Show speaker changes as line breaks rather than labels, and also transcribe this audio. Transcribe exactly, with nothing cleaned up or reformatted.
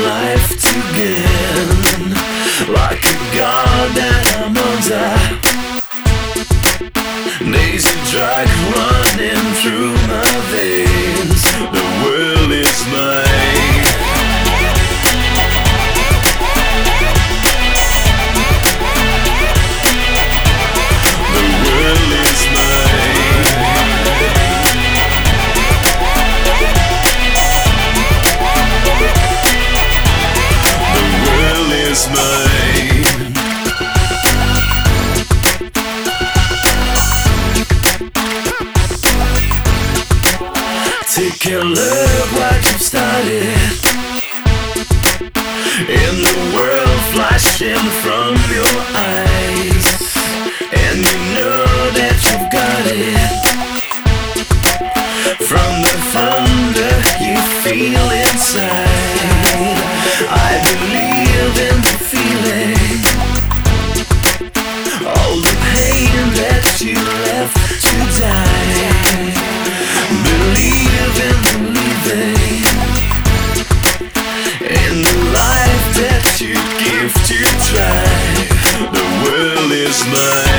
life to gain. Like a god that I'm under, lazy drag running through my veins. The world is mine. The world is mine. The world is mine. Take a look what you've started, in the world flashing from your eyes, and you know that you've got it. From the thunder you feel inside, I believe in the feeling. All the pain that you left to die, believe in believing in the life that you give to try. The world is mine.